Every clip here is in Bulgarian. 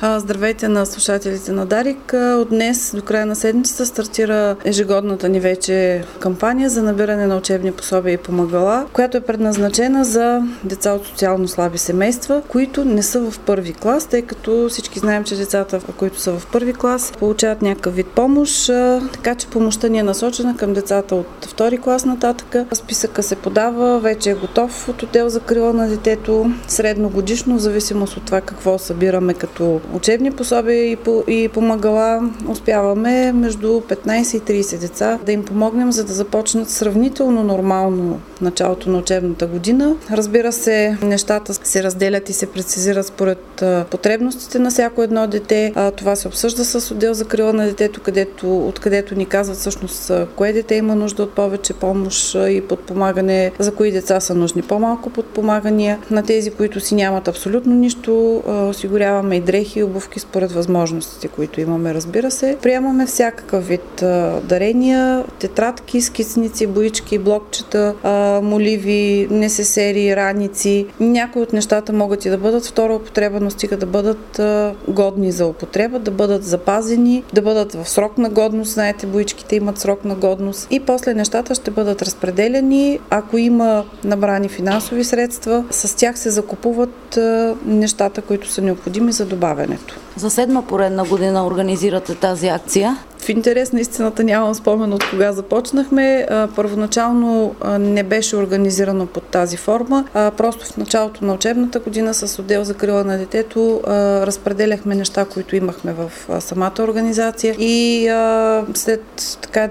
Здравейте на слушателите на Дарик. От днес до края на седмицата стартира ежегодната ни вече кампания за набиране на учебни пособия и помагала, която е предназначена за деца от социално слаби семейства, които не са в първи клас, тъй като всички знаем, че децата, които са в първи клас, получават някакъв вид помощ, така че помощта ни е насочена към децата от втори клас нататък. Списъка се подава, вече е готов от отдел за закрила на детето, средногодишно, в зависимост от това какво събираме като учебни пособия и помагала, успяваме между 15 и 30 деца да им помогнем, за да започнат сравнително нормално началото на учебната година. Разбира се, нещата се разделят и се прецизират според потребностите на всяко едно дете. Това се обсъжда с отдел за закрила на детето, откъдето ни казват всъщност кое дете има нужда от повече помощ и подпомагане, за кои деца са нужни по-малко подпомагания. На тези, които си нямат абсолютно нищо, осигуряваме и дрехи и обувки според възможностите, които имаме, разбира се. Приемаме всякакъв вид дарения, тетрадки, скицници, боички, блокчета, моливи, несесери, раници. Някои от нещата могат и да бъдат втора употреба, но стига да бъдат годни за употреба, да бъдат запазени, да бъдат в срок на годност. Знаете, боичките имат срок на годност. И после нещата ще бъдат разпределени. Ако има набрани финансови средства, с тях се закупуват нещата, които са необходими за добавянето. За 7-ма поредна година организирате тази акция. В интерес на истината нямам спомен от кога започнахме. Първоначално не беше организирано под тази форма. Просто в началото на учебната година с отдел за закрила на детето разпределяхме неща, които имахме в самата организация. И след така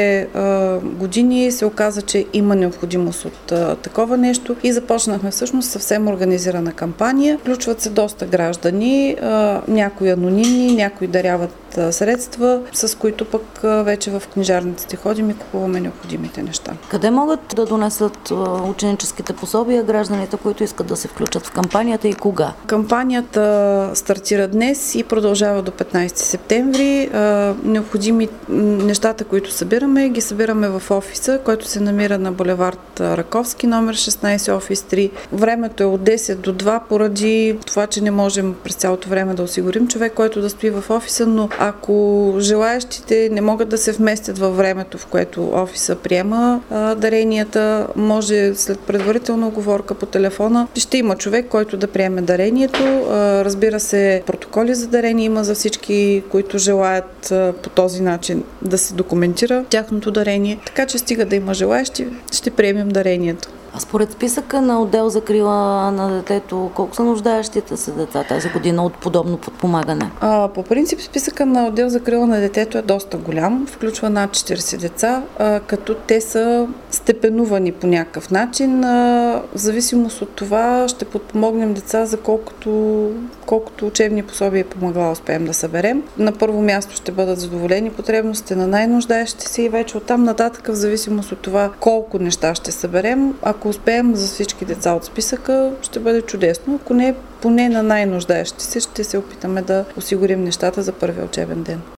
1-2 години се оказа, че има необходимост от такова нещо и започнахме всъщност съвсем организирана кампания. Включват се доста граждани, някои анонимни, някои даряват средства, с които пък вече в книжарниците ходим и купуваме необходимите неща. Къде могат да донесат ученическите пособия гражданите, които искат да се включат в кампанията и кога? Кампанията стартира днес и продължава до 15 септември. Необходими нещата, които събираме, ги събираме в офиса, който се намира на булевард Раковски, номер 16, офис 3. Времето е от 10 до 2, поради това, че не можем през цялото време да осигурим човек, който да стои в офиса, но ако желаещите не могат да се вместят във времето, в което офиса приема даренията, може след предварителна уговорка по телефона, ще има човек, който да приеме дарението. Разбира се, протоколи за дарение има за всички, които желаят по този начин да се документира тяхното дарение. Така че стига да има желаещи, ще приемем дарението. А според списъка на отдел за закрила на детето, колко са нуждаещите се деца тази година от подобно подпомагане? По принцип списъка на отдел за закрила на детето е доста голям, включва над 40 деца, като те са степенувани по някакъв начин. В зависимост от това ще подпомогнем деца за колкото учебни пособия и помагала успеем да съберем. На първо място ще бъдат задоволени потребностите на най-нуждаещите се и вече оттам нататък, в зависимост от това колко неща ще съберем. Ако успеем за всички деца от списъка, ще бъде чудесно. Ако не, поне на най-нуждаещите се, ще се опитаме да осигурим нещата за първия учебен ден.